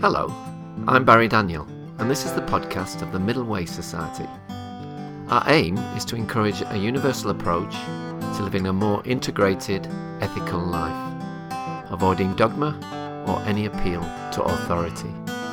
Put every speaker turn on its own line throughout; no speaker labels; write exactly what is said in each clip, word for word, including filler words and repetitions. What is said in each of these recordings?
Hello, I'm Barry Daniel, and this is the podcast of the Middle Way Society. Our aim is to encourage a universal approach to living a more integrated, ethical life, avoiding dogma or any appeal to authority.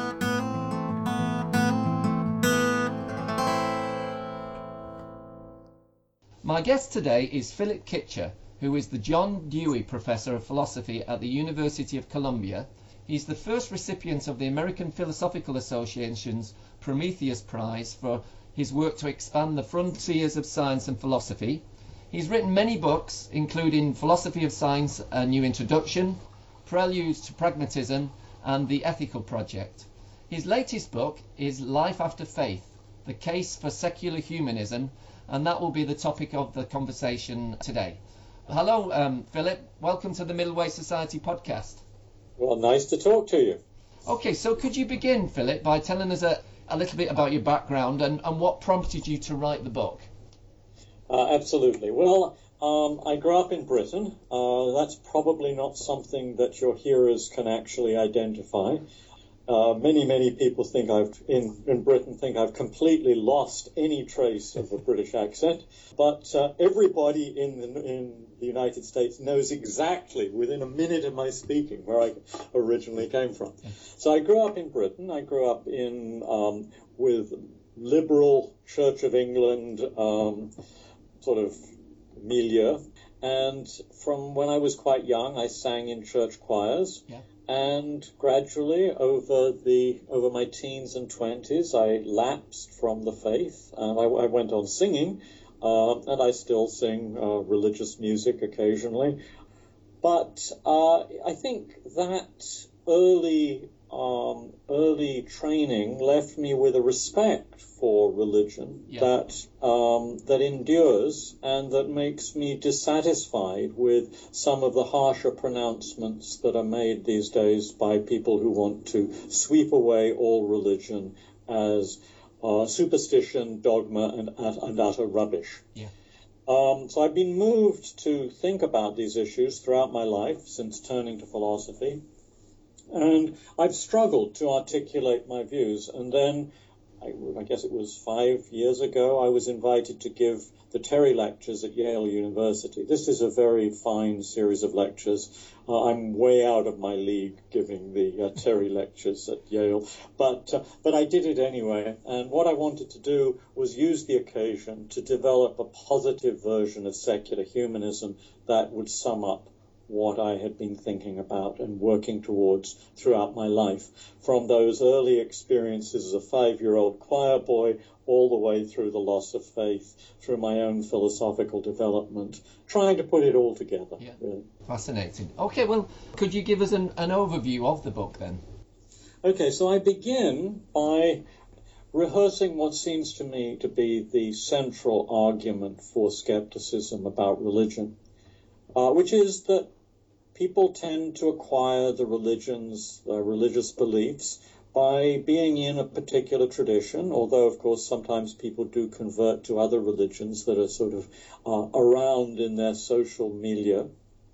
My guest today is Philip Kitcher, who is the John Dewey Professor of Philosophy at the University of Columbia. He's the first recipient of the American Philosophical Association's Prometheus Prize for his work to expand the frontiers of science and philosophy. He's written many books, including Philosophy of Science, A New Introduction, Preludes to Pragmatism, and The Ethical Project. His latest book is Life After Faith, The Case for Secular Humanism, and that will be the topic of the conversation today. Hello, um, Philip. Welcome to the Middle Way Society podcast.
Well, nice to talk to you.
Okay, so could you begin, Philip, by telling us a, a little bit about your background and, and what prompted you to write the book?
Uh, absolutely. Well, um, I grew up in Britain. Uh, that's probably not something that your hearers can actually identify. Uh, many, many people think I've in, in Britain think I've completely lost any trace of a British accent, but uh, everybody in the, in the United States knows exactly within a minute of my speaking where I originally came from. So I grew up in Britain. I grew up in um, with liberal Church of England um, sort of milieu, and from when I was quite young, I sang in church choirs. Yeah. And gradually, over the over my teens and twenties, I lapsed from the faith, and I, I went on singing, uh, and I still sing uh, religious music occasionally. But uh, I think that early um, early training left me with a respect for religion yeah. that um, that endures and that makes me dissatisfied with some of the harsher pronouncements that are made these days by people who want to sweep away all religion as uh, superstition, dogma, and, and utter rubbish.
Yeah.
Um, so I've been moved to think about these issues throughout my life since turning to philosophy. And I've struggled to articulate my views. And then, I, I guess it was five years ago, I was invited to give the Terry Lectures at Yale University. This is a very fine series of lectures. Uh, I'm way out of my league giving the uh, Terry Lectures at Yale, but uh, but I did it anyway. And what I wanted to do was use the occasion to develop a positive version of secular humanism that would sum up what I had been thinking about and working towards throughout my life, from those early experiences as a five-year-old choir boy all the way through the loss of faith, through my own philosophical development, trying to put it all together.
Yeah.
Really.
Fascinating. Okay, well, could you give us an, an overview of the book then?
Okay, so I begin by rehearsing what seems to me to be the central argument for skepticism about religion, uh, which is that people tend to acquire the religions, uh, religious beliefs by being in a particular tradition, although, of course, sometimes people do convert to other religions that are sort of uh, around in their social milieu.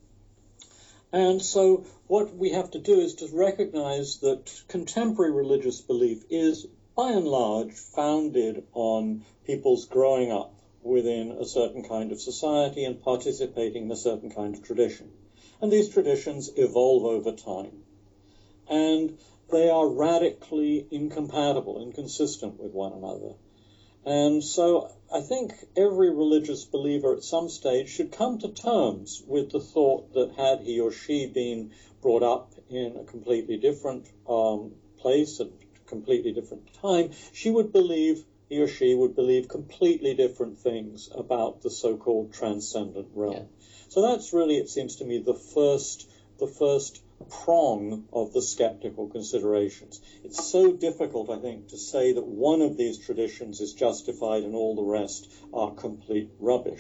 And so what we have to do is to recognize that contemporary religious belief is, by and large, founded on people's growing up within a certain kind of society and participating in a certain kind of tradition. And these traditions evolve over time. And they are radically incompatible, inconsistent with one another. And so I think every religious believer at some stage should come to terms with the thought that had he or she been brought up in a completely different um, place at a completely different time, she would believe, he or she would believe completely different things about the so-called transcendent realm. Yeah. So that's really, it seems to me, the first, the first prong of the skeptical considerations. It's so difficult, I think, to say that one of these traditions is justified and all the rest are complete rubbish.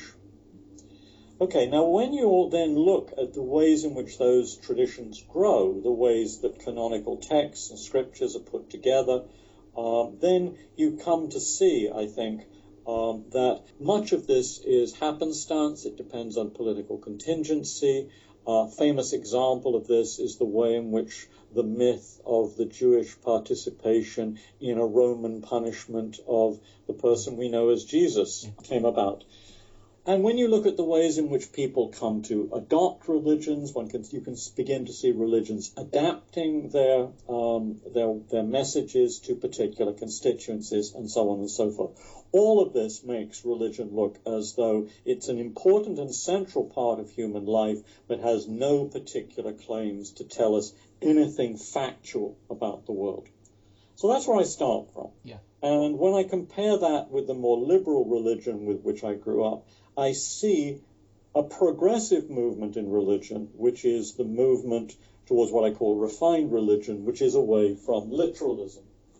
Okay, now when you all then look at the ways in which those traditions grow, the ways that canonical texts and scriptures are put together, um, then you come to see, I think, Um, that much of this is happenstance. It depends on political contingency. A famous example of this is the way in which the myth of the Jewish participation in a Roman punishment of the person we know as Jesus came about. And when you look at the ways in which people come to adopt religions, one can you can begin to see religions adapting their um, their their messages to particular constituencies, and so on and so forth. All of this makes religion look as though it's an important and central part of human life, but has no particular claims to tell us anything factual about the world. So that's where I start from.
Yeah.
And when I compare that with the more liberal religion with which I grew up, I see a progressive movement in religion, which is the movement towards what I call refined religion, which is away from literalism.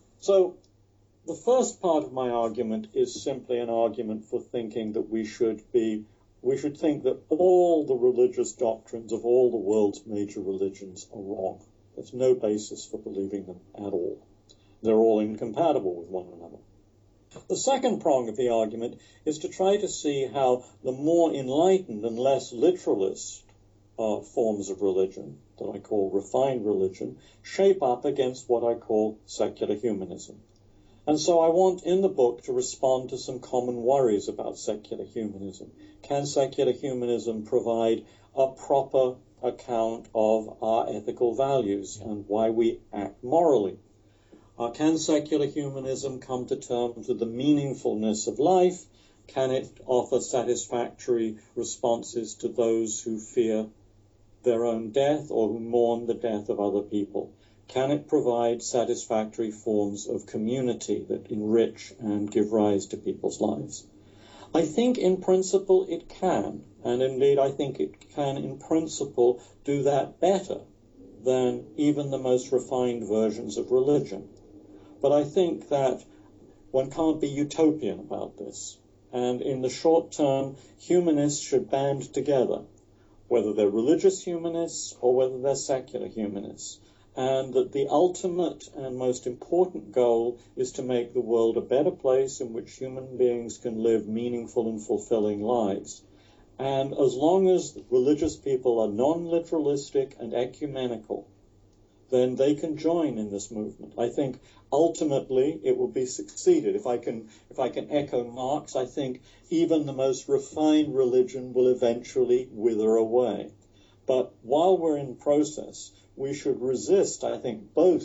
So the first part of my argument is simply an argument for thinking that we should be, we should think that all the religious doctrines of all the world's major religions are wrong. There's no basis for believing them at all. They're all incompatible with one another. The second prong of the argument is to try to see how the more enlightened and less literalist uh, forms of religion, that I call refined religion, shape up against what I call secular humanism. And so I want in the book to respond to some common worries about secular humanism. Can secular humanism provide a proper account of our ethical values and why we act morally? Uh, can secular humanism come to terms with the meaningfulness of life? Can it offer satisfactory responses to those who fear their own death or who mourn the death of other people? Can it provide satisfactory forms of community that enrich and give rise to people's lives? I think in principle it can, and indeed I think it can in principle do that better than even the most refined versions of religion. But I think that one can't be utopian about this. And in the short term, humanists should band together, whether they're religious humanists or whether they're secular humanists. And that the ultimate and most important goal is to make the world a better place in which human beings can live meaningful and fulfilling lives. And as long as religious people are non-literalistic and ecumenical, then they can join in this movement. I think ultimately it will be succeeded. If I can, if I can echo Marx, I think even the most refined religion will eventually wither away. But while we're in process, we should resist, I think, both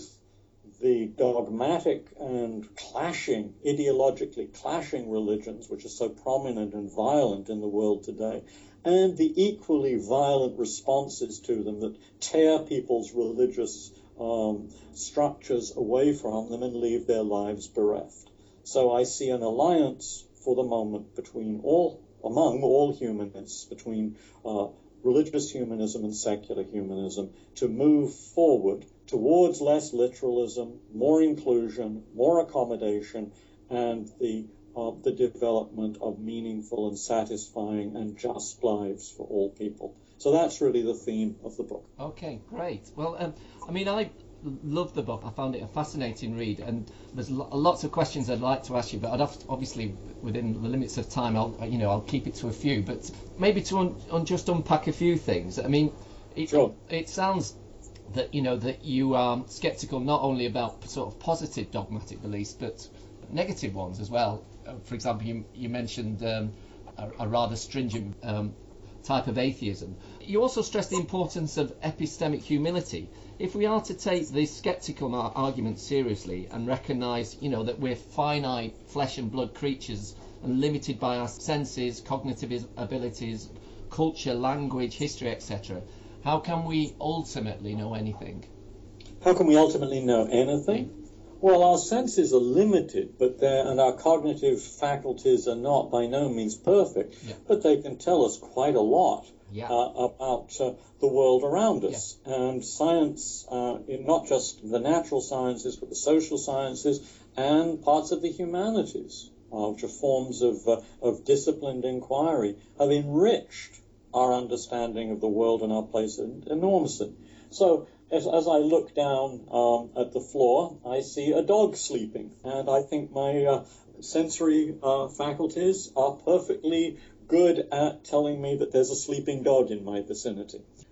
the dogmatic and clashing, ideologically clashing religions, which are so prominent and violent in the world today, and the equally violent responses to them that tear people's religious um, structures away from them and leave their lives bereft. So I see an alliance for the moment between all, among all humanists, between uh, religious humanism and secular humanism, to move forward towards less literalism, more inclusion, more accommodation, and the uh, the development of meaningful and satisfying and just lives for all people. So that's really the theme of the book.
Okay, great. Well, um, I mean, I love the book. I found it a fascinating read, and there's lo- lots of questions I'd like to ask you, but I'd have to, obviously within the limits of time, I'll you know I'll keep it to a few. But maybe to un- un- just unpack a few things. I mean, it,
Sure.
it sounds that you know that you are sceptical not only about sort of positive dogmatic beliefs, but negative ones as well. Uh, for example, you you mentioned um, a, a rather stringent um, type of atheism. You also stress the importance of epistemic humility. If we are to take the sceptical argument seriously and recognise, you know, that we're finite flesh and blood creatures and limited by our senses, cognitive abilities, culture, language, history, et cetera, how can we ultimately know anything?
How can we ultimately know anything? Well, our senses are limited, but they're, and our cognitive faculties are not by no means perfect,
Yeah.
but they can tell us quite a lot
Yeah.
uh, about uh, the world around us. Yeah. And science, uh, in not just the natural sciences, but the social sciences and parts of the humanities, uh, which are forms of, uh, of disciplined inquiry, have enriched our understanding of the world and our place enormously. So, As, as I look down um, at the floor, I see a dog sleeping, and I think my uh, sensory uh, faculties are perfectly good at telling me that there's a sleeping dog in my vicinity.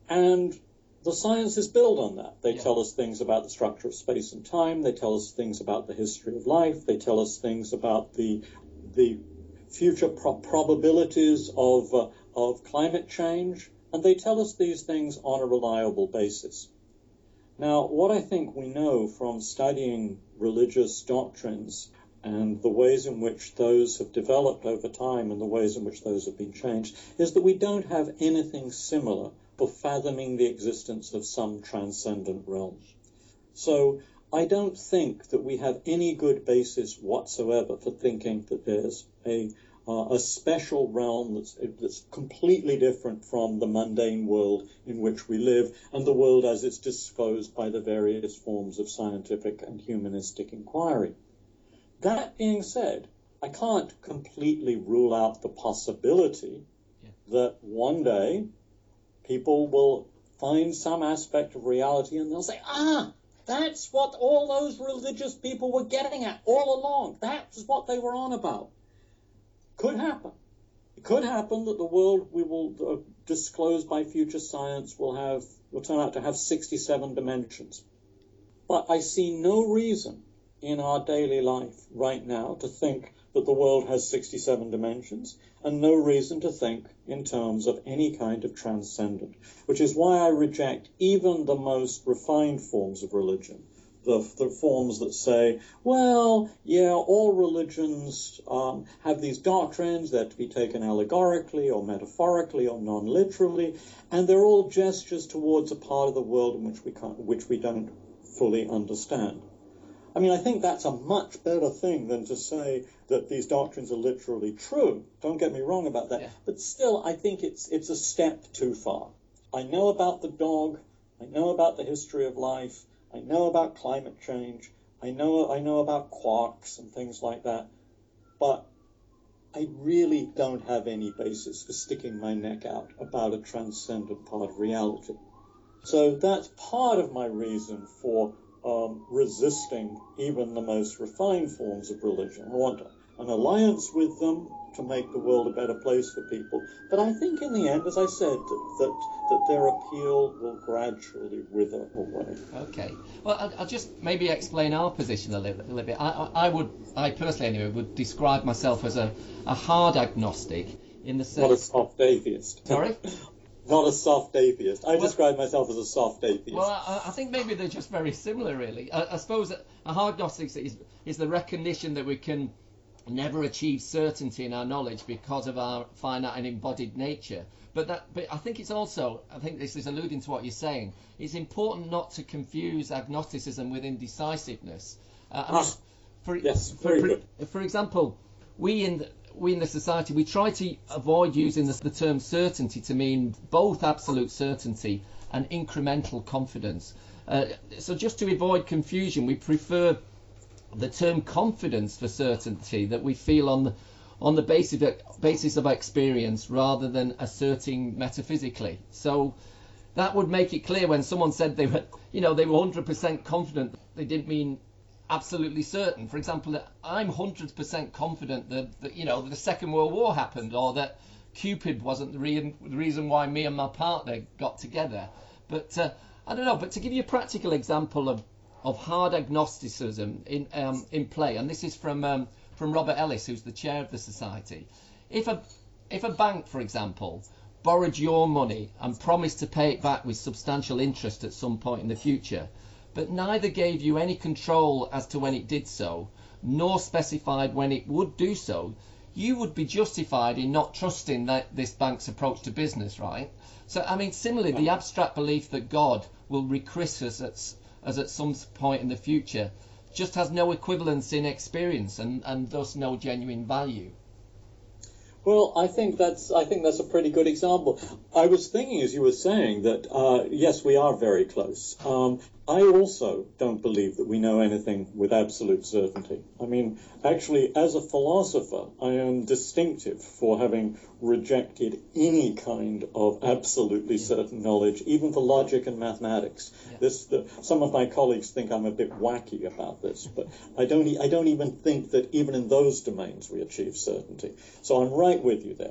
And the sciences build on that. They
Yeah.
tell us things about the structure of space and time. They tell us things about the history of life. They tell us things about the the future pro- probabilities of uh, of climate change. And they tell us these things on a reliable basis. Now, what I think we know from studying religious doctrines and the ways in which those have developed over time and the ways in which those have been changed is that we don't have anything similar for fathoming the existence of some transcendent realm. So I don't think that we have any good basis whatsoever for thinking that there's a uh, a special realm that's, that's completely different from the mundane world in which we live and the world as it's disclosed by the various forms of scientific and humanistic inquiry. That being said, I can't completely rule out the possibility yeah. that one day people will find some aspect of reality and they'll say, ah, that's what all those religious people were getting at all along. That's what they were on about. Could happen. It could happen that the world we will uh, disclose by future science will have will turn out to have sixty-seven dimensions. But I see no reason in our daily life right now to think that the world has sixty-seven dimensions, and no reason to think in terms of any kind of transcendent, which is why I reject even the most refined forms of religion, the, the forms that say, well, yeah, all religions um, have these doctrines, they're to be taken allegorically or metaphorically or non-literally, and they're all gestures towards a part of the world in which we can't, which we don't fully understand. I mean, I think that's a much better thing than to say that these doctrines are literally true. Don't get me wrong about that. Yeah. But still, I think it's it's a step too far. I know about the dog. I know about the history of life. I know about climate change. I know I know about quarks and things like that. But I really don't have any basis for sticking my neck out about a transcendent part of reality. So that's part of my reason for Um, resisting even the most refined forms of religion. I want an alliance with them to make the world a better place for people. But I think in the end, as I said, that that, that their appeal will gradually wither away.
Okay. Well, I'll, I'll just maybe explain our position a little, a little bit. I, I, I would, I personally anyway, would describe myself as a, a hard agnostic in the sense...
Not a soft atheist.
Sorry?
Not a soft atheist. I
well,
describe myself as a soft atheist.
Well, I, I think maybe they're just very similar, really. I, I suppose a hard agnostic is, is the recognition that we can never achieve certainty in our knowledge because of our finite and embodied nature. But that, but I think it's also, I think this is alluding to what you're saying, it's important not to confuse agnosticism with indecisiveness. Uh, I mean,
ah,
for,
yes,
for,
very
for,
good.
For example, we in the, we in the society, we try to avoid using the, the term certainty to mean both absolute certainty and incremental confidence. Uh, so just to avoid confusion, we prefer the term confidence for certainty that we feel on the, on the basis of, basis of experience rather than asserting metaphysically. So that would make it clear when someone said they were, you know, they were one hundred percent confident, they didn't mean absolutely certain. For example, I'm one hundred percent confident that, that you know, the Second World War happened, or that Cupid wasn't the, re- the reason why me and my partner got together. But uh, I don't know. But to give you a practical example of, of hard agnosticism in um, in play, and this is from um, from Robert Ellis, who's the chair of the society. If a if a bank, for example, borrowed your money and promised to pay it back with substantial interest at some point in the future, but neither gave you any control as to when it did so, nor specified when it would do so, you would be justified in not trusting that this bank's approach to business, right? So, I mean, similarly, the abstract belief that God will recruit us at, as at some point in the future just has no equivalence in experience and, and thus no genuine value.
Well, I think that's I think that's a pretty good example. I was thinking as you were saying that, uh, yes, we are very close. Um, I also don't believe that we know anything with absolute certainty. I mean, actually, as a philosopher, I am distinctive for having rejected any kind of absolutely yeah. certain knowledge, even for logic and mathematics. Yeah. This, the, some of my colleagues think I'm a bit wacky about this, but I don't, I don't even think that even in those domains we achieve certainty. So I'm right with you there.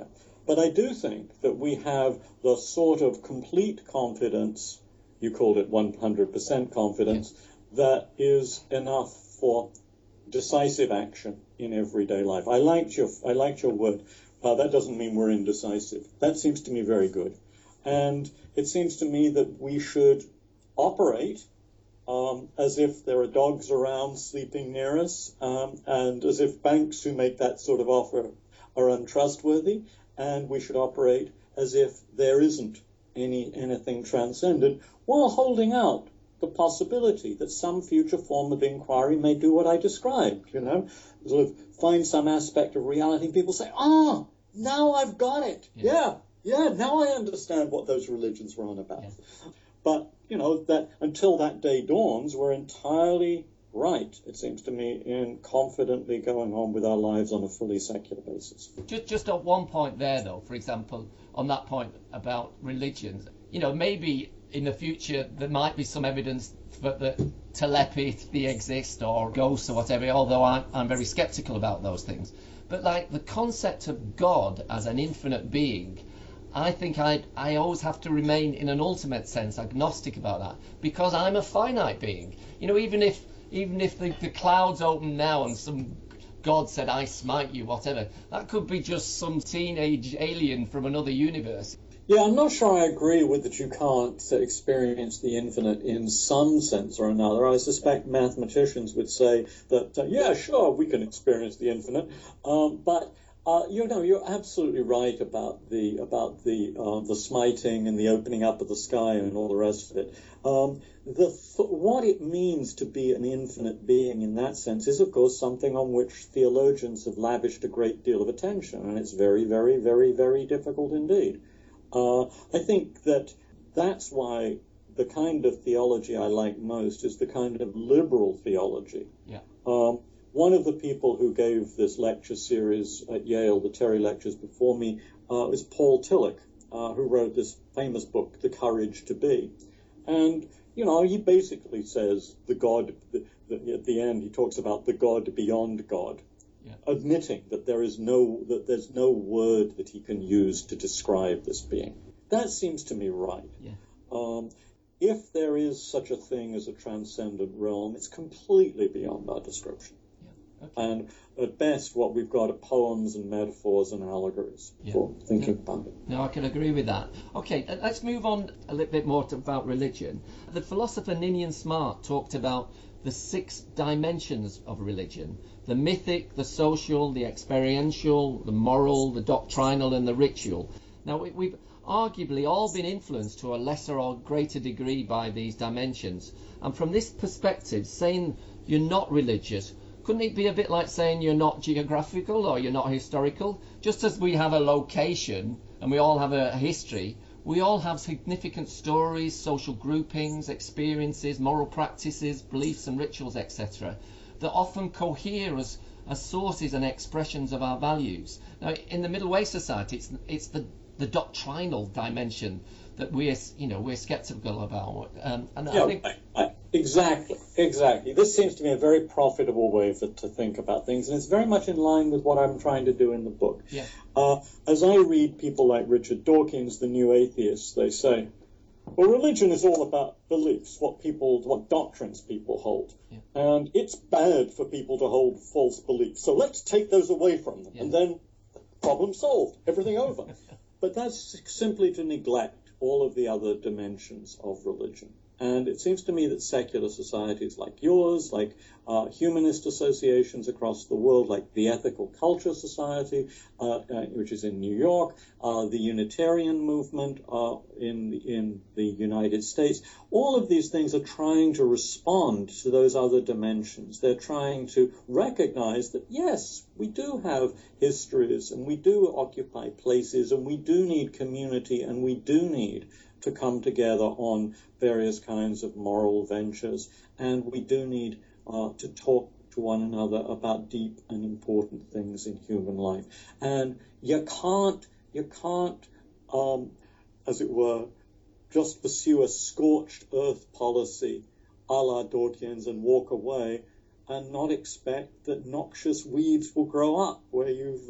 but I do think that we have the sort of complete confidence, you called it one hundred percent confidence, yes. that is enough for decisive action in everyday life. I liked your, I liked your word. Uh, that doesn't mean we're indecisive. That seems to me very good. And it seems to me that we should operate um, as if there are dogs around sleeping near us, um, and as if banks who make that sort of offer are untrustworthy, and we should operate as if there isn't any anything transcendent, while holding out the possibility that some future form of inquiry may do what I described, you know, sort of find some aspect of reality, and people say, ah, now I've got it. Yeah, yeah, yeah now I understand what those religions were on about. Yeah. But, you know, that until that day dawns, we're entirely right, it seems to me, in confidently going on with our lives on a fully secular basis.
Just, just at one point there, though, for example, on that point about religions, you know, maybe in the future there might be some evidence that, that telepathy exists or ghosts or whatever, although I'm, I'm very skeptical about those things. But like the concept of God as an infinite being, I think I I always have to remain in an ultimate sense agnostic about that, because I'm a finite being. You know, even if even if the, the clouds open now and some God said, I smite you, whatever, that could be just some teenage alien from another universe.
Yeah, I'm not sure I agree with that you can't uh, experience the infinite in some sense or another. I suspect mathematicians would say that, uh, yeah, sure, we can experience the infinite, um, but uh, you know, you're absolutely right about the about the uh, the smiting and the opening up of the sky and all the rest of it. Um, the th- what it means to be an infinite being in that sense is, of course, something on which theologians have lavished a great deal of attention, and it's very, very, very, very difficult indeed. Uh, I think that that's why the kind of theology I like most is the kind of liberal theology.
Yeah.
Um, one of the people who gave this lecture series at Yale, the Terry Lectures before me, uh, was Paul Tillich, uh, who wrote this famous book, The Courage to Be. And, you know, he basically says the God, the, the, at the end, he talks about the God beyond God. Yeah. Admitting that there is no that there's no word that he can use to describe this being. That seems to me right.
Yeah.
Um, if there is such a thing as a transcendent realm, it's completely beyond our description.
Yeah. Okay.
And at best, what we've got are poems and metaphors and allegories yeah. for thinking yeah. about it.
No, I can agree with that. Okay, let's move on a little bit more to, about religion. The philosopher Ninian Smart talked about the six dimensions of religion: the mythic, the social, the experiential, the moral, the doctrinal, and the ritual. Now, we, we've arguably all been influenced to a lesser or greater degree by these dimensions. And from this perspective, saying you're not religious, couldn't it be a bit like saying you're not geographical or you're not historical? Just as we have a location and we all have a history, we all have significant stories, social groupings, experiences, moral practices, beliefs and rituals, et cetera, that often cohere as, as sources and expressions of our values. Now, in the Middle Way Society, it's it's the, the doctrinal dimension that we're you know we're skeptical about. Um, and
yeah,
I think
I, I, exactly, exactly. This seems to me a very profitable way for, to think about things, and it's very much in line with what I'm trying to do in the book.
Yeah.
Uh, as I read people like Richard Dawkins, the New Atheists, they say, well, religion is all about beliefs, what people, what doctrines people hold.
Yeah.
And it's bad for people to hold false beliefs. So let's take those away from them. Yeah. And then problem solved, everything over. But that's simply to neglect all of the other dimensions of religion. And it seems to me that secular societies like yours, like uh, humanist associations across the world, like the Ethical Culture Society, uh, uh, which is in New York, uh, the Unitarian movement uh, in, the, in the United States, all of these things are trying to respond to those other dimensions. They're trying to recognize that, yes, we do have histories, and we do occupy places, and we do need community, and we do need to come together on various kinds of moral ventures, and we do need uh, to talk to one another about deep and important things in human life. And you can't, you can't, um, as it were, just pursue a scorched earth policy a la Dawkins and walk away and not expect that noxious weeds will grow up where you've uh,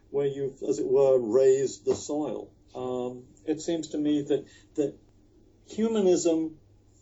where you've, as it were, raised the soil. Um, it seems to me that that humanism,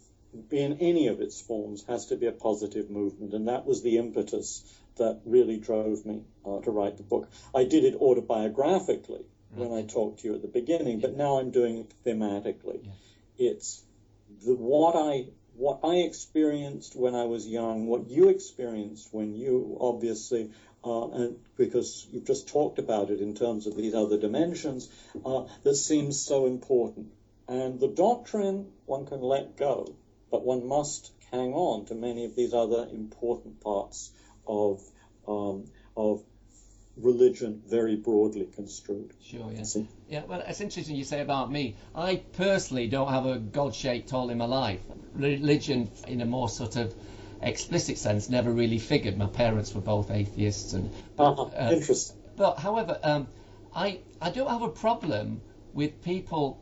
in any of its forms, has to be a positive movement, and that was the impetus that really drove me uh, to write the book. I did it autobiographically when I talked to you at the beginning, but now I'm doing it thematically. Yeah. It's the what I what I experienced when I was young, what you experienced when you obviously, uh, and because you've just talked about it in terms of these other dimensions, uh, that seems so important. And the doctrine one can let go, but one must hang on to many of these other important parts of um, of religion, very broadly construed.
Sure, yeah. See? Yeah, well, it's interesting you say about me. I personally don't have a God-shaped hole in my life. Religion, in a more sort of explicit sense, never really figured. My parents were both atheists. and but,
uh-huh.
uh,
Interesting.
But, however, um, I, I don't have a problem with people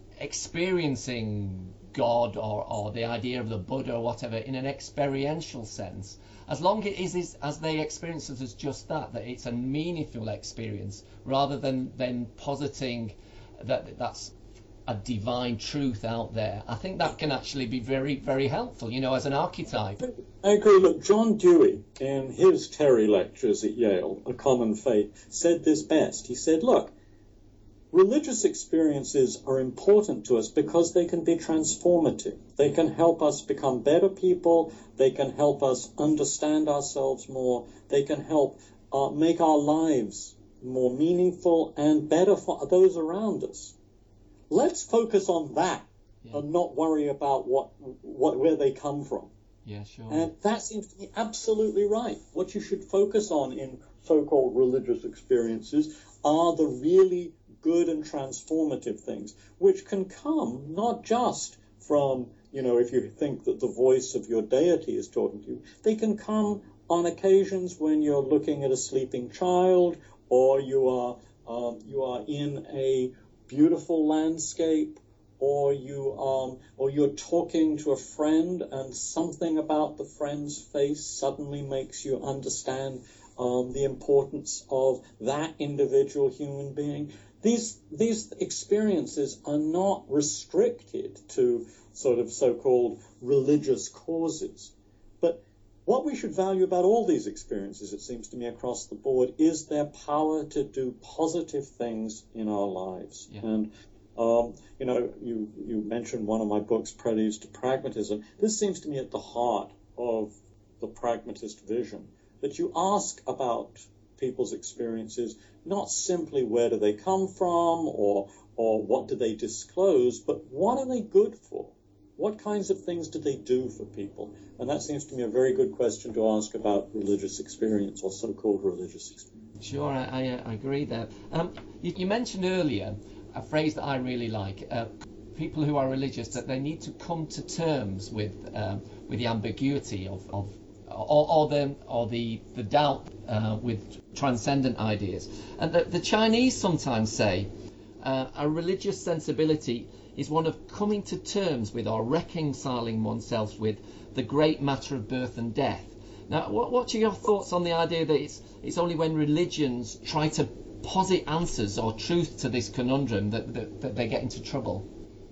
experiencing God or, or the idea of the Buddha or whatever in an experiential sense, as long as it is as they experience it as just that, that it's a meaningful experience, rather than than positing that that's a divine truth out there. I think that can actually be very, very helpful, you know, as an archetype.
I agree. Look, John Dewey, in his Terry lectures at Yale, A Common Faith, said this best. He said, look, religious experiences are important to us because they can be transformative. They can help us become better people. They can help us understand ourselves more. They can help uh, make our lives more meaningful and better for those around us. Let's focus on that yeah. and not worry about what, what where they come from.
Yeah, sure.
And that seems to be absolutely right. What you should focus on in so-called religious experiences are the really good and transformative things, which can come not just from, you know, if you think that the voice of your deity is talking to you, they can come on occasions when you're looking at a sleeping child, or you are um, you are in a beautiful landscape, or you um or you're talking to a friend and something about the friend's face suddenly makes you understand um, the importance of that individual human being. These these experiences are not restricted to sort of so-called religious causes. But what we should value about all these experiences, it seems to me, across the board, is their power to do positive things in our lives.
Yeah.
And, um, you know, you, you mentioned one of my books, Preludes to Pragmatism. This seems to me at the heart of the pragmatist vision, that you ask about people's experiences, not simply where do they come from or or what do they disclose, but what are they good for? What kinds of things do they do for people? And that seems to me a very good question to ask about religious experience, or so-called religious experience.
Sure, I, I, I agree there. Um, you, you mentioned earlier a phrase that I really like. Uh, people who are religious, that they need to come to terms with um, with the ambiguity of, of or, or the or the the doubt uh, with transcendent ideas. And the, the Chinese sometimes say uh, a religious sensibility is one of coming to terms with or reconciling oneself with the great matter of birth and death. Now, what, what are your thoughts on the idea that it's it's only when religions try to posit answers or truth to this conundrum that, that, that they get into trouble?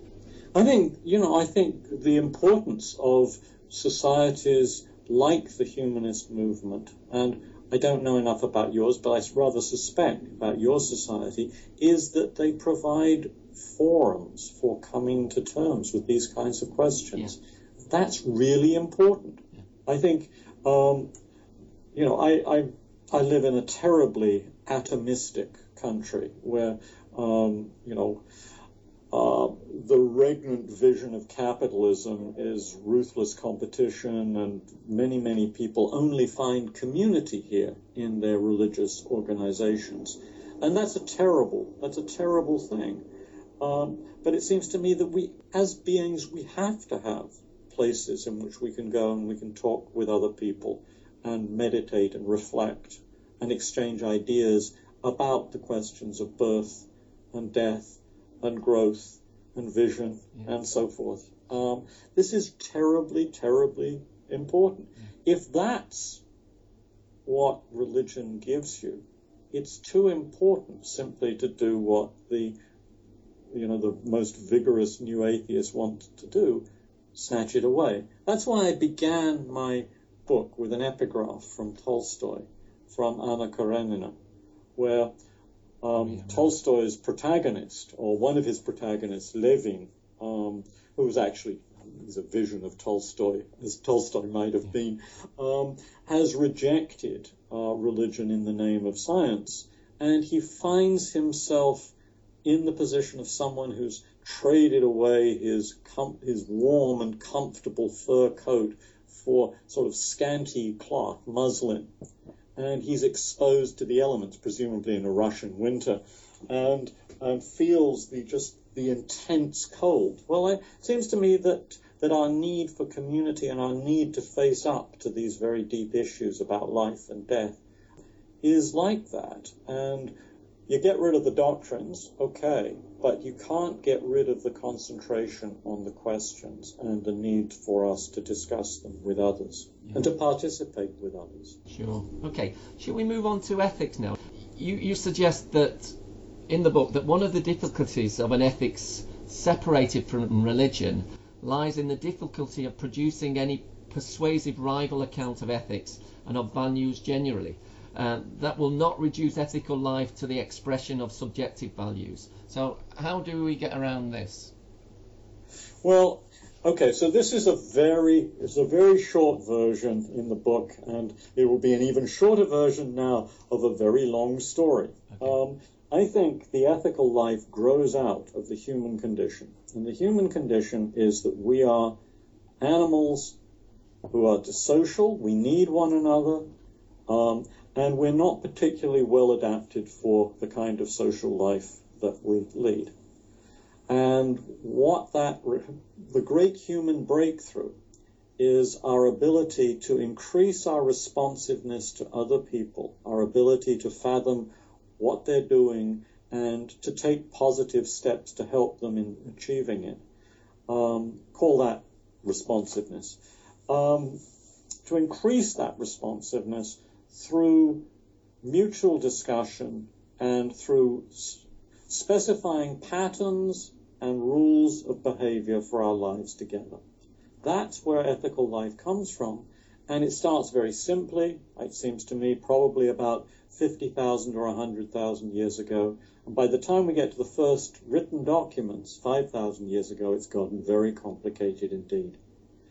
I think, you know, I think the importance of societies like the humanist movement, and I don't know enough about yours, but I rather suspect about your society, is that they provide forums for coming to terms with these kinds of questions. Yeah. That's really important. Yeah. I think, um, you know, I, I I live in a terribly atomistic country where, um, you know, uh, the regnant vision of capitalism is ruthless competition, and many, many people only find community here in their religious organizations. And that's a terrible, that's a terrible thing. Um, but it seems to me that we, as beings, we have to have places in which we can go and we can talk with other people and meditate and reflect and exchange ideas about the questions of birth and death and growth and vision yeah. and so forth. Um, this is terribly, terribly important. Yeah. If that's what religion gives you, it's too important simply to do what the, you know, the most vigorous new atheists want to do, snatch it away. That's why I began my book with an epigraph from Tolstoy, from Anna Karenina, where um, yeah, Tolstoy's protagonist, or one of his protagonists, Levin, um, who was actually he's a vision of Tolstoy, as Tolstoy might have been, um, has rejected uh, religion in the name of science, and he finds himself in the position of someone who's traded away his com- his warm and comfortable fur coat for sort of scanty cloth, muslin, and he's exposed to the elements, presumably in a Russian winter, and and feels the just the intense cold. Well, it seems to me that that our need for community and our need to face up to these very deep issues about life and death is like that. And you get rid of the doctrines, okay, but you can't get rid of the concentration on the questions and the need for us to discuss them with others yeah. and to participate with others.
Sure. Okay. Should we move on to ethics now? You, you suggest that in the book that one of the difficulties of an ethics separated from religion lies in the difficulty of producing any persuasive rival account of ethics and of values generally. Uh, that will not reduce ethical life to the expression of subjective values. So how do we get around this?
Well, okay, so this is a very it's a very short version in the book, and it will be an even shorter version now of a very long story. Okay. Um, I think the ethical life grows out of the human condition. And the human condition is that we are animals who are social, we need one another, um, and we're not particularly well adapted for the kind of social life that we lead. And what that, the great human breakthrough is our ability to increase our responsiveness to other people, our ability to fathom what they're doing and to take positive steps to help them in achieving it. Um, call that responsiveness. Um, to increase that responsiveness through mutual discussion and through s- specifying patterns and rules of behavior for our lives together. That's where ethical life comes from. And it starts very simply, it seems to me, probably about fifty thousand or one hundred thousand years ago. And by the time we get to the first written documents, five thousand years ago, it's gotten very complicated indeed.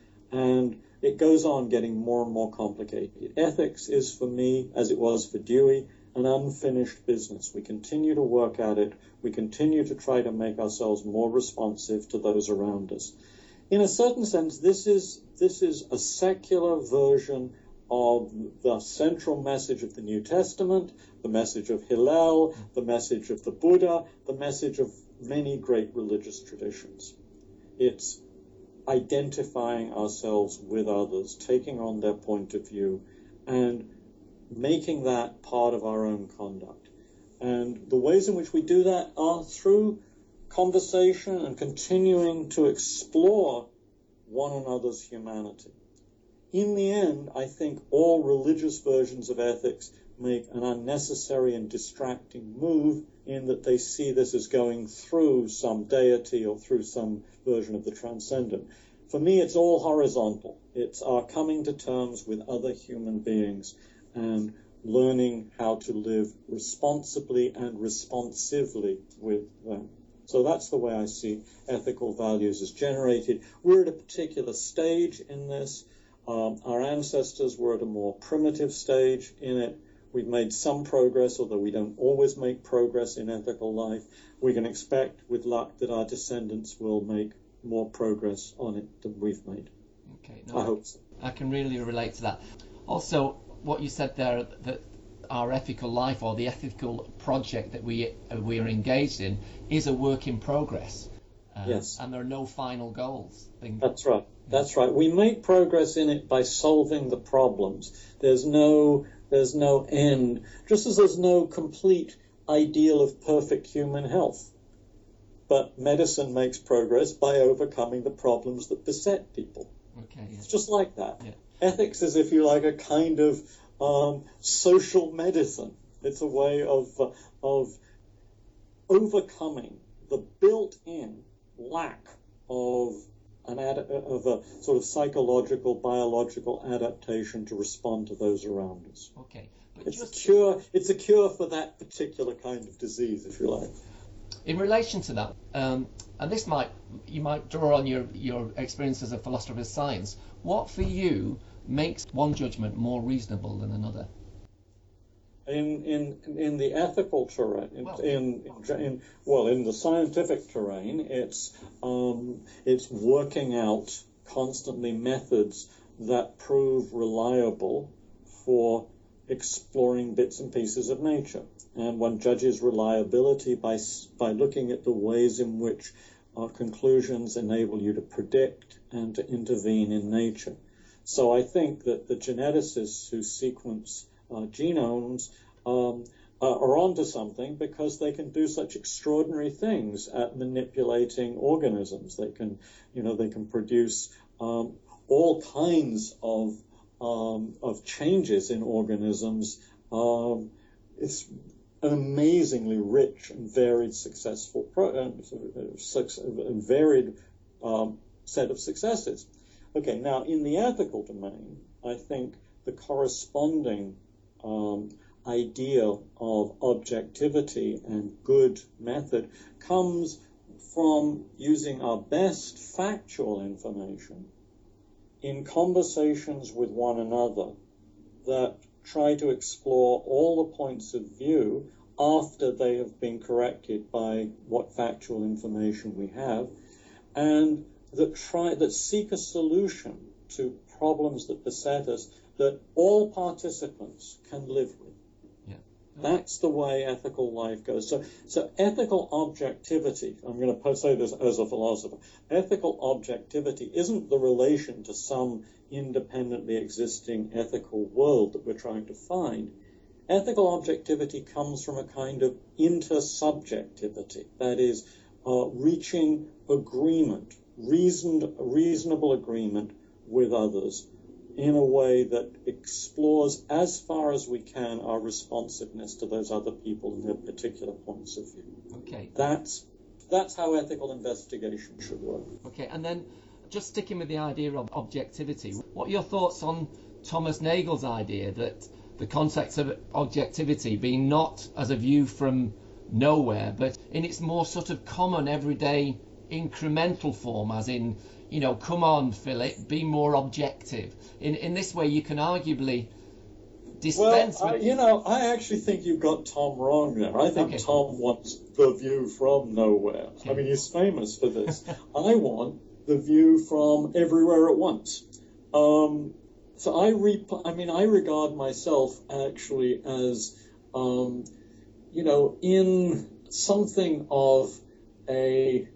And it goes on getting more and more complicated. Ethics is, for me, as it was for Dewey, an unfinished business. We continue to work at it. We continue to try to make ourselves more responsive to those around us. In a certain sense, this is this is a secular version of the central message of the New Testament, the message of Hillel, the message of the Buddha, the message of many great religious traditions. It's identifying ourselves with others, taking on their point of view, and making that part of our own conduct. And the ways in which we do that are through conversation and continuing to explore one another's humanity. In the end, I think all religious versions of ethics make an unnecessary and distracting move in that they see this as going through some deity or through some version of the transcendent. For me, it's all horizontal. It's our coming to terms with other human beings and learning how to live responsibly and responsively with them. So that's the way I see ethical values as generated. We're at a particular stage in this. Um, our ancestors were at a more primitive stage in it. We've made some progress, although we don't always make progress in ethical life. We can expect, with luck, that our descendants will make more progress on it than we've made.
Okay, no,
I hope so.
I can really relate to that. Also, what you said there, that our ethical life or the ethical project that we uh, we are engaged in is a work in progress. Uh,
yes.
And there are no final goals. Things.
That's right. That's right. We make progress in it by solving the problems. There's no there's no end, just as there's no complete ideal of perfect human health. But medicine makes progress by overcoming the problems that beset people.
Okay. Yeah.
It's just like that.
Yeah.
Ethics is, if you like, a kind of um, social medicine. It's a way of uh, of overcoming the built-in lack of an ad- of a sort of psychological, biological adaptation to respond to those around us.
Okay, but
it's
just
a cure. It's a cure for that particular kind of disease, if you like.
In relation to that, um, and this might you might draw on your your experience as a philosopher of science. What for you makes one judgment more reasonable than another?
In in in the ethical terrain, in,
Well,
in, in, in well, in the scientific terrain, it's um, it's working out constantly methods that prove reliable for exploring bits and pieces of nature. And one judges reliability by by looking at the ways in which our conclusions enable you to predict and to intervene in nature. So I think that the geneticists who sequence uh, genomes um, uh, are onto something, because they can do such extraordinary things at manipulating organisms. They can, you know, they can produce um, all kinds of um, of changes in organisms. Um, it's an amazingly rich and varied, successful, pro- uh, varied um, set of successes. Okay, now in the ethical domain, I think the corresponding um, idea of objectivity and good method comes from using our best factual information in conversations with one another that try to explore all the points of view after they have been corrected by what factual information we have, and that try that seek a solution to problems that beset us that all participants can live with.
Yeah.
That's the way ethical life goes. So, so ethical objectivity, I'm going to say this as a philosopher, ethical objectivity isn't the relation to some independently existing ethical world that we're trying to find. Ethical objectivity comes from a kind of intersubjectivity, that is, uh, reaching agreement, reasoned, reasonable agreement with others in a way that explores as far as we can our responsiveness to those other people and their particular points of view.
Okay.
That's that's how ethical investigation should work.
Okay, and then just sticking with the idea of objectivity, what are your thoughts on Thomas Nagel's idea that the concept of objectivity being not as a view from nowhere, but in its more sort of common, everyday, incremental form, as in, you know, come on, Philip, be more objective. In in this way, you can arguably dispense
well,
with...
I, you know, I actually think you got Tom wrong there. I think
Okay.
Tom wants the view from nowhere.
Okay.
I mean, he's famous for this. I want the view from everywhere at once. Um, so I re- I mean, I regard myself actually as, um, you know, in something of a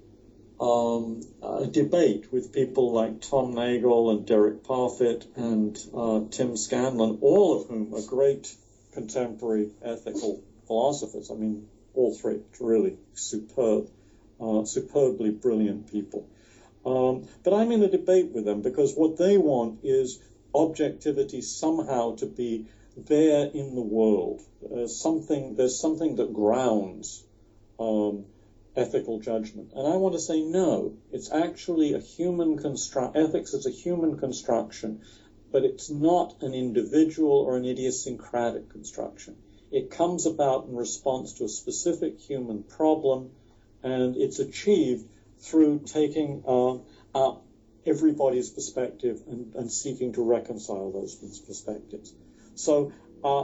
Um, a debate with people like Tom Nagel and Derek Parfit and uh, Tim Scanlon, all of whom are great contemporary ethical philosophers. I mean, all three really superb, uh, superbly brilliant people. Um, but I'm in a debate with them because what they want is objectivity somehow to be there in the world. Uh, something there's something that grounds Um, ethical judgment. And I want to say no, it's actually a human construct. Ethics is a human construction, but it's not an individual or an idiosyncratic construction. It comes about in response to a specific human problem, and it's achieved through taking uh, uh, everybody's perspective and, and seeking to reconcile those perspectives. So uh,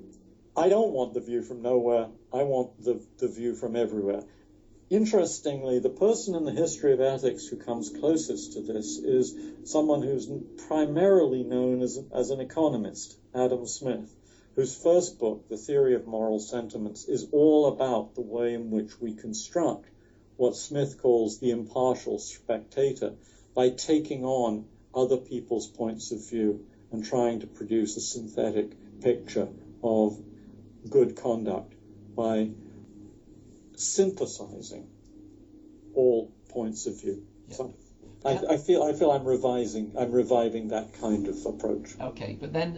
I don't want the view from nowhere. I want the, the view from everywhere. Interestingly, the person in the history of ethics who comes closest to this is someone who's primarily known as, as an economist, Adam Smith, whose first book, The Theory of Moral Sentiments, is all about the way in which we construct what Smith calls the impartial spectator by taking on other people's points of view and trying to produce a synthetic picture of good conduct by synthesizing all points of view.
Yeah.
So I, I feel I feel I'm revising I'm reviving that kind of approach.
Okay, but then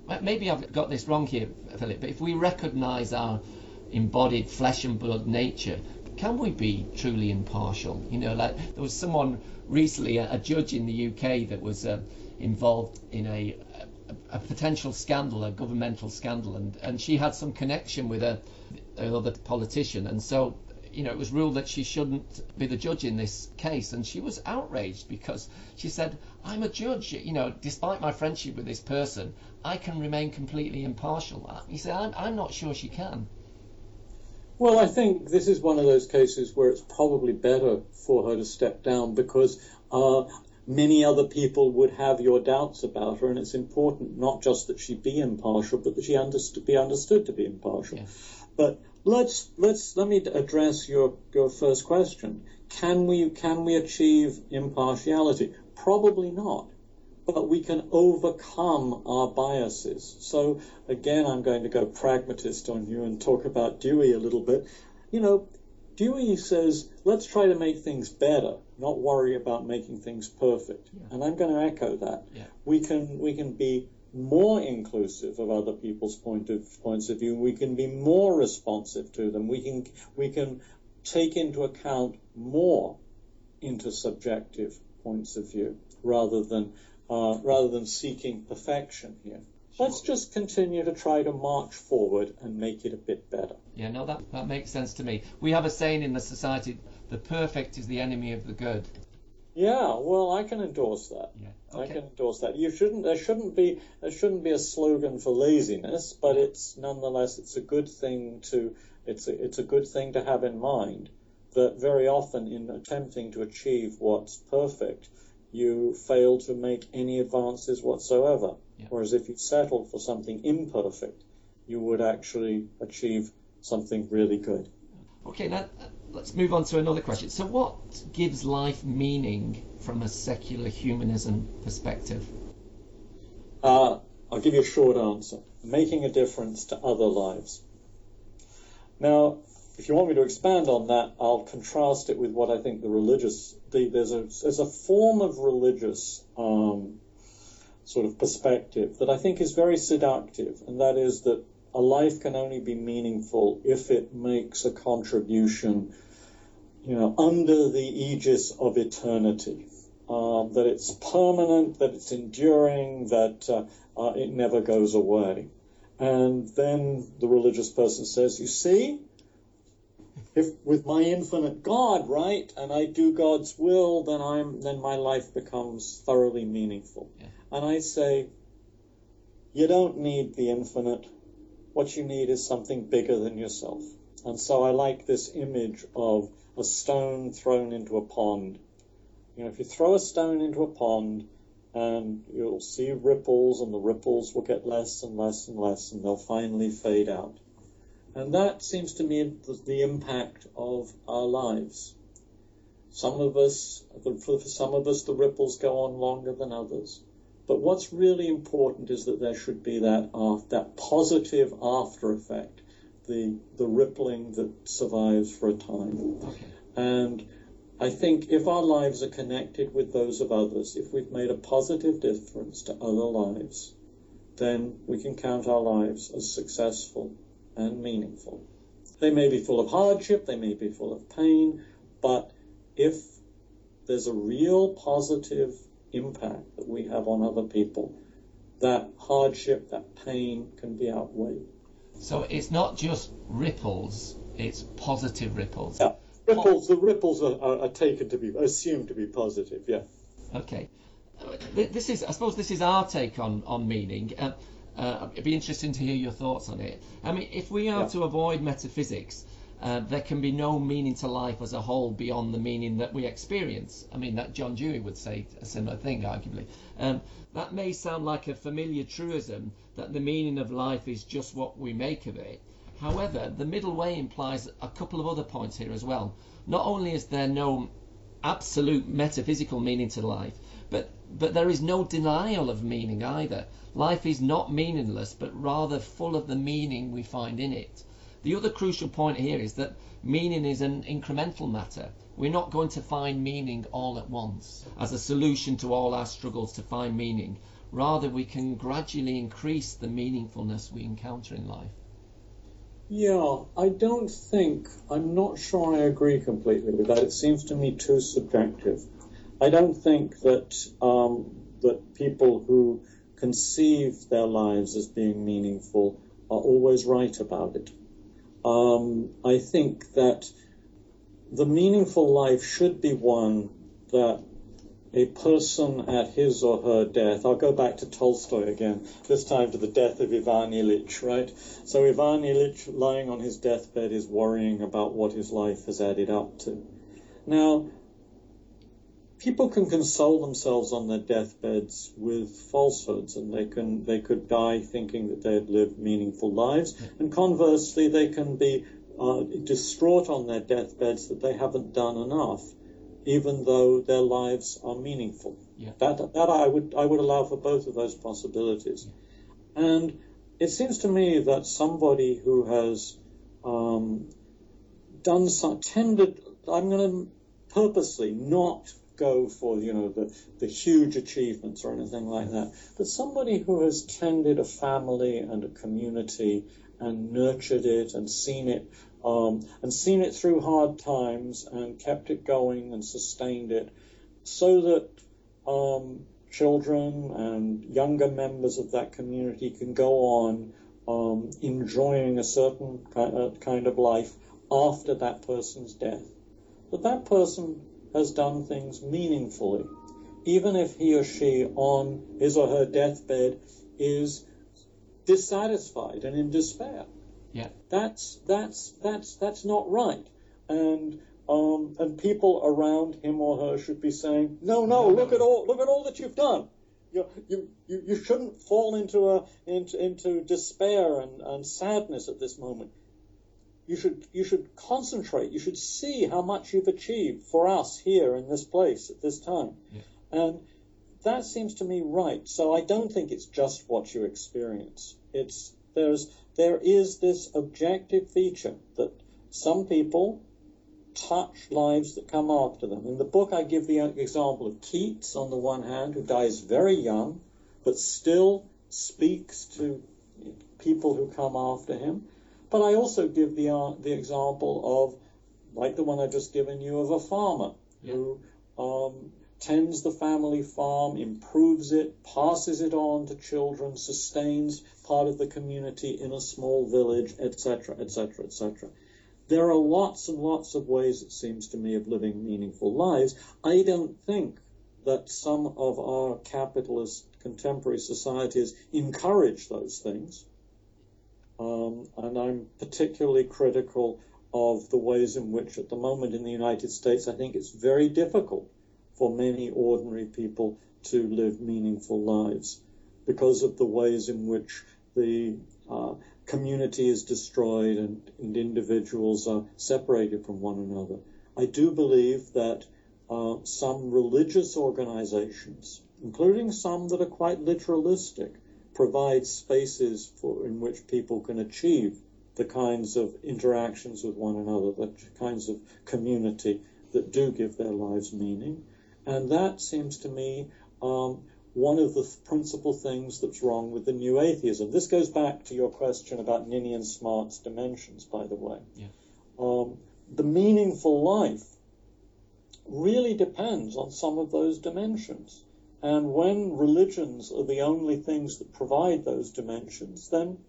maybe I've got this wrong here, Philip, but if we recognise our embodied flesh and blood nature, can we be truly impartial? You know, like there was someone recently, a, a judge in the U K that was uh, involved in a, a, a potential scandal, a governmental scandal, and, and she had some connection with a, another politician, and so, you know, it was ruled that she shouldn't be the judge in this case, and she was outraged because she said, I'm a judge, you know, despite my friendship with this person, I can remain completely impartial. He said, I'm, I'm not sure she can.
Well, I think this is one of those cases where it's probably better for her to step down because uh, many other people would have your doubts about her, and it's important not just that she be impartial, but that she understood, be understood to be impartial.
Yeah.
But let's let's let me address your your first question. Can we can we achieve impartiality? Probably not. But we can overcome our biases. So again, I'm going to go pragmatist on you and talk about Dewey a little bit. You know, Dewey says, let's try to make things better, not worry about making things perfect. Yeah. And I'm going to echo that.
Yeah.
We can we can be more inclusive of other people's point of points of view. We can be more responsive to them. We can we can take into account more intersubjective points of view rather than Uh, rather than seeking perfection here. Sure. Let's just continue to try to march forward and make it a bit better.
Yeah, no, that, that makes sense to me. We have a saying in the society, the perfect is the enemy of the good.
Yeah, well, I can endorse that.
Yeah. Okay.
I can endorse that. You shouldn't. There shouldn't be. There shouldn't be a slogan for laziness, but it's nonetheless it's a good thing to. It's a, it's a good thing to have in mind that very often in attempting to achieve what's perfect, you fail to make any advances whatsoever.
Yeah.
Whereas if you settle for something imperfect, you would actually achieve something really good.
Okay, now let's move on to another question. So what gives life meaning from a secular humanism perspective?
Uh, I'll give you a short answer. Making a difference to other lives. Now, if you want me to expand on that, I'll contrast it with what I think the religious, the, there's a there's a form of religious um, sort of perspective that I think is very seductive, and that is that a life can only be meaningful if it makes a contribution, you know, under the aegis of eternity, um, that it's permanent, that it's enduring, that uh, uh, it never goes away. And then the religious person says, you see, if with my infinite God, right, and I do God's will, then I'm then my life becomes thoroughly meaningful.
Yeah.
And I say, you don't need the infinite. What you need is something bigger than yourself. And so I like this image of a stone thrown into a pond. You know, if you throw a stone into a pond, and you'll see ripples, and the ripples will get less and less and less, and they'll finally fade out. And that seems to me the, the impact of our lives. Some of us, for some of us, the ripples go on longer than others. But what's really important is that there should be that uh, that positive after effect, the the rippling that survives for a time.
Okay.
And I think if our lives are connected with those of others, if we've made a positive difference to other lives, then we can count our lives as successful and meaningful. They may be full of hardship, they may be full of pain, but if there's a real positive impact that we have on other people, that hardship, that pain can be outweighed.
So it's not just ripples, it's positive ripples.
Yeah, ripples, the ripples are, are, are taken to be, assumed to be positive, yeah.
Okay. This is, I suppose this is our take on, on meaning. Uh, Uh, it'd be interesting to hear your thoughts on it. I mean, if we are yeah. to avoid metaphysics, uh, there can be no meaning to life as a whole beyond the meaning that we experience. I mean, that John Dewey would say a similar thing, arguably. Um, that may sound like a familiar truism, that the meaning of life is just what we make of it. However, the middle way implies a couple of other points here as well. Not only is there no absolute metaphysical meaning to life, but but there is no denial of meaning either. Life is not meaningless, but rather full of the meaning we find in it. The other crucial point here is that meaning is an incremental matter. We're not going to find meaning all at once as a solution to all our struggles to find meaning. rather we can gradually increase the meaningfulness we encounter in life.
Yeah, I don't think, I'm not sure I agree completely with that. It seems to me too subjective. I don't think that um, that people who conceive their lives as being meaningful are always right about it. Um, I think that the meaningful life should be one that a person at his or her death, I'll go back to Tolstoy again, this time to the death of Ivan Ilyich, right? So Ivan Ilyich, lying on his deathbed, is worrying about what his life has added up to. Now, people can console themselves on their deathbeds with falsehoods, and they can they could die thinking that they had lived meaningful lives, and conversely, they can be uh, distraught on their deathbeds that they haven't done enough, even though their lives are meaningful.
Yeah.
That that I would I would allow for both of those possibilities. Yeah. And it seems to me that somebody who has um, done some tended, I'm going to purposely not go for, you know, the, the huge achievements or anything like that, but somebody who has tended a family and a community and nurtured it and seen it um, and seen it through hard times and kept it going and sustained it, so that um, children and younger members of that community can go on um, enjoying a certain kind of life after that person's death. But that person has done things meaningfully, even if he or she on his or her deathbed is dissatisfied and in despair.
Yeah.
That's that's that's that's not right. And um and people around him or her should be saying, no, no, look at all look at all that you've done. You you you, you shouldn't fall into a into into despair and, and sadness at this moment. You should you should concentrate. You should see how much you've achieved for us here in this place at this time.
Yeah.
And that seems to me right. So I don't think it's just what you experience. It's there's there is this objective feature that some people touch lives that come after them. In the book, I give the example of Keats on the one hand, who dies very young, but still speaks to people who come after him. But I also give the uh, the example of, like the one I've just given you, of a farmer yeah. who um, tends the family farm, improves it, passes it on to children, sustains part of the community in a small village, et cetera, et cetera, et cetera. There are lots and lots of ways, it seems to me, of living meaningful lives. I don't think that some of our capitalist contemporary societies encourage those things. Um, and I'm particularly critical of the ways in which, at the moment in the United States, I think it's very difficult for many ordinary people to live meaningful lives because of the ways in which the uh, community is destroyed and, and individuals are separated from one another. I do believe that uh, some religious organizations, including some that are quite literalistic, provide spaces for in which people can achieve the kinds of interactions with one another, the kinds of community that do give their lives meaning. And that seems to me um, one of the th- principal things that's wrong with the new atheism. This goes back to your question about Ninian Smart's dimensions, by the way.
Yeah.
Um, the meaningful life really depends on some of those dimensions. And when religions are the only things that provide those dimensions, then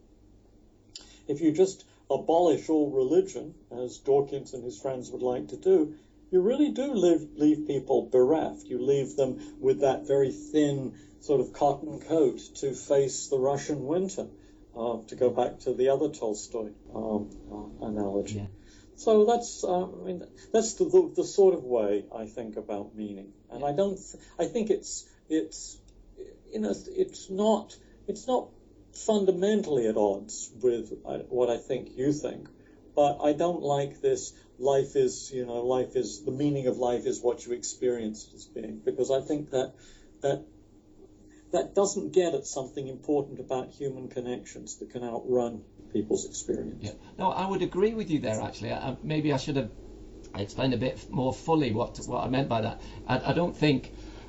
if you just abolish all religion, as Dawkins and his friends would like to do, you really do leave, leave people bereft. You leave them with that very thin sort of cotton coat to face the Russian winter, uh, to go back to the other Tolstoy um, uh, analogy. Yeah. So that's uh, I mean that's the, the the sort of way I think about meaning, and I don't th- I think it's it's you know it's not it's not fundamentally at odds with uh, what I think you think, but I don't like this life is you know life is the meaning of life is what you experience it as being, because I think that that that doesn't get at something important about human connections that can outrun people's experience.
Yeah. No, I would agree with you there, actually. I, maybe I should have explained a bit more fully what what I meant by that. I, I don't think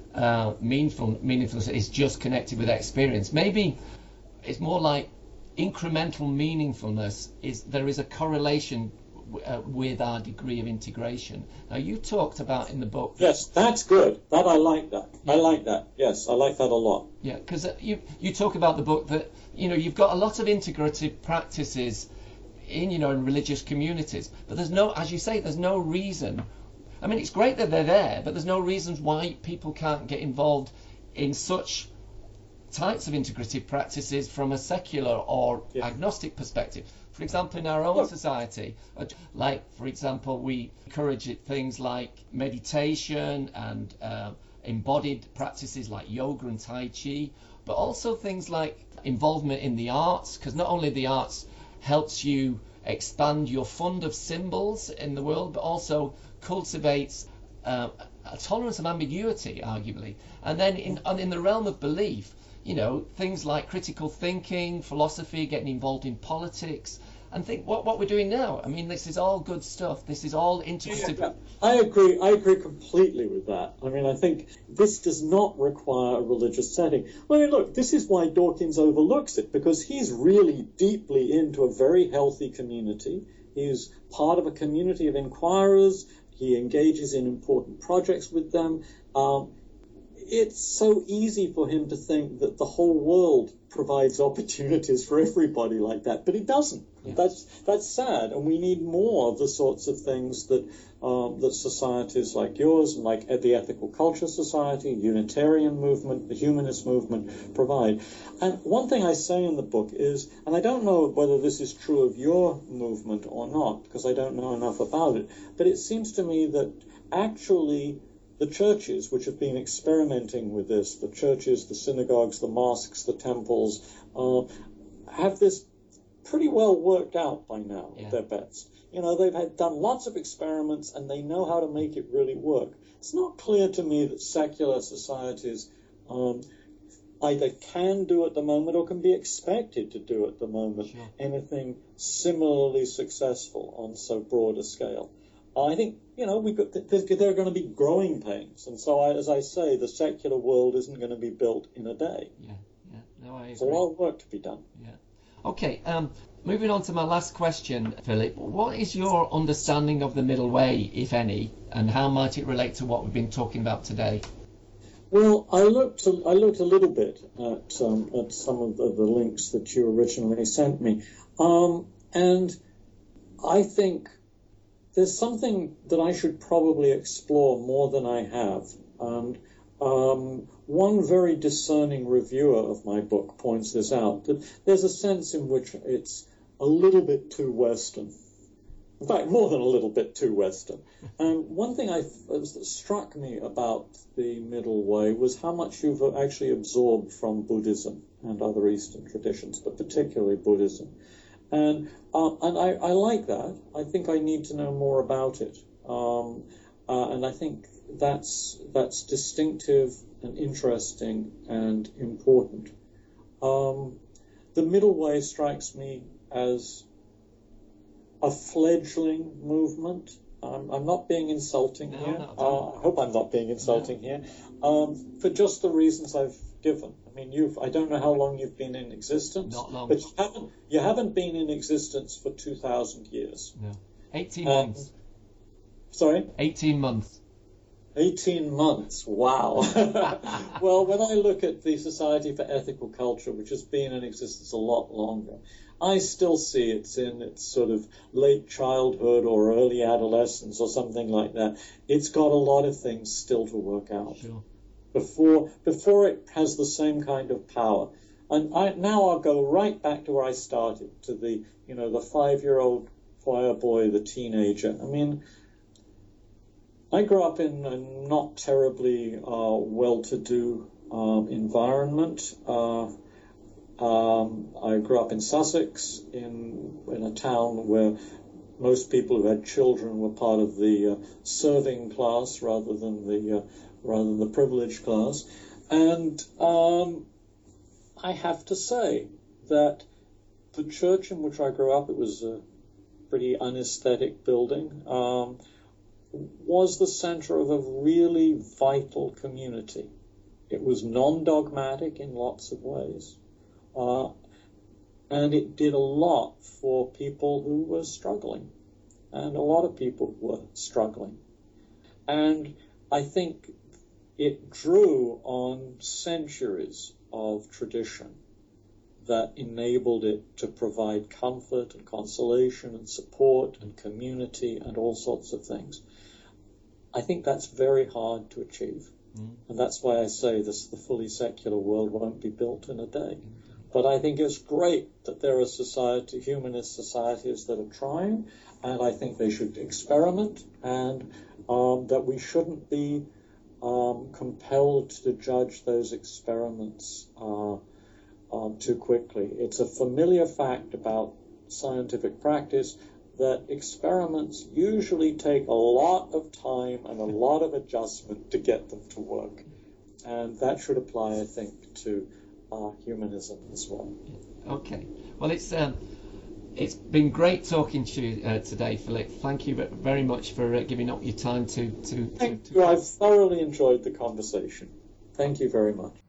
uh, meaningful meaningfulness is just connected with experience. Maybe it's more like incremental meaningfulness is there is a correlation uh, with our degree of integration. Now, you talked about in the book.
Yes, that's good. That I like that. I like that. Yes, I like that a lot.
Yeah, because you you talk about the book that you know you've got a lot of integrative practices in you know in religious communities, but there's no, as you say, there's no reason. I mean, it's great that they're there, but there's no reasons why people can't get involved in such types of integrative practices from a secular or yeah. agnostic perspective. For example, in our own Look. society, like, for example, we encourage things like meditation and uh, embodied practices like yoga and Tai Chi, but also things like involvement in the arts, because not only the arts helps you expand your fund of symbols in the world, but also cultivates uh, a tolerance of ambiguity, arguably. And then in, in the realm of belief, you know, things like critical thinking, philosophy, getting involved in politics, and think what what we're doing now. I mean, this is all good stuff. This is all integrative.
Yeah, yeah. I agree. I agree completely with that. I mean, I think this does not require a religious setting. I mean, look, this is why Dawkins overlooks it, because he's really deeply into a very healthy community. He's part of a community of inquirers. He engages in important projects with them. Um, It's so easy for him to think that the whole world provides opportunities for everybody like that, but it doesn't. Yeah. That's that's sad, and we need more of the sorts of things that um, that societies like yours, and like the Ethical Culture Society, Unitarian movement, the Humanist movement provide. And one thing I say in the book is, and I don't know whether this is true of your movement or not, because I don't know enough about it, but it seems to me that actually the churches which have been experimenting with this, the churches, the synagogues, the mosques, the temples, uh, have this pretty well worked out by now, yeah. at their best. You know, they've had done lots of experiments and they know how to make it really work. It's not clear to me that secular societies um, either can do at the moment or can be expected to do at the moment sure. anything similarly successful on so broad a scale. I think, you know, we got, there are going to be growing pains. And so, I, as I say, the secular world isn't going to be built in a day.
Yeah, yeah. No, I agree.
There's a lot of work to be done.
Yeah. Okay, um, moving on to my last question, Philip. What is your understanding of the middle way, if any, and how might it relate to what we've been talking about today?
Well, I looked a, I looked a little bit at, um, at some of the, the links that you originally sent me. Um, and I think there's something that I should probably explore more than I have. And um, one very discerning reviewer of my book points this out, that there's a sense in which it's a little bit too Western. In fact, more than a little bit too Western. And one thing I, that struck me about the middle way was how much you've actually absorbed from Buddhism and other Eastern traditions, but particularly Buddhism. And uh, and I, I like that. I think I need to know more about it. Um, uh, and I think that's that's distinctive and interesting and important. Um, the middle way strikes me as a fledgling movement. Um, I'm not being insulting
no,
here.
No,
uh, I hope I'm not being insulting no. here. Um, for just the reasons I've given. I mean, you've, I don't know how long you've been in existence.
Not long.
But you haven't, you haven't been in existence for two thousand years.
No. eighteen
um,
months.
Sorry?
eighteen months.
eighteen months, wow. Well, when I look at the Society for Ethical Culture, which has been in existence a lot longer, I still see it's in its sort of late childhood or early adolescence or something like that. It's got a lot of things still to work out.
Sure.
Before before it has the same kind of power. And I, now I'll go right back to where I started, to the, you know, the five-year-old choir boy, the teenager. I mean, I grew up in a not terribly uh, well-to-do um, environment. Uh, um, I grew up in Sussex, in in a town where most people who had children were part of the uh, serving class rather than the uh, rather than the privileged class. And um, I have to say that the church in which I grew up, it was a pretty unaesthetic building, um, was the center of a really vital community. It was non-dogmatic in lots of ways. Uh, and it did a lot for people who were struggling. And a lot of people were struggling. And I think it drew on centuries of tradition that enabled it to provide comfort and consolation and support and community and all sorts of things. I think that's very hard to achieve. Mm. And that's why I say this, the fully secular world won't be built in a day. Mm. But I think it's great that there are society, humanist societies that are trying, and I think they should experiment, and um, that we shouldn't be um, compelled to judge those experiments uh, um, too quickly. It's a familiar fact about scientific practice that experiments usually take a lot of time and a lot of adjustment to get them to work. And that should apply, I think, to uh, humanism as well.
Okay. Well, it's um, it's been great talking to you uh, today, Philip. Thank you very much for uh, giving up your time to... to, to
Thank
to...
you. I've thoroughly enjoyed the conversation. Thank you very much.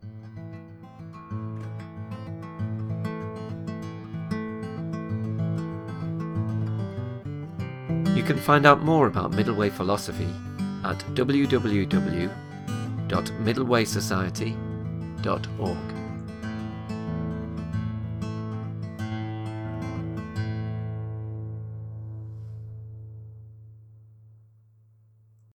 You can find out more about Middle Way philosophy at w w w dot middle way society dot org.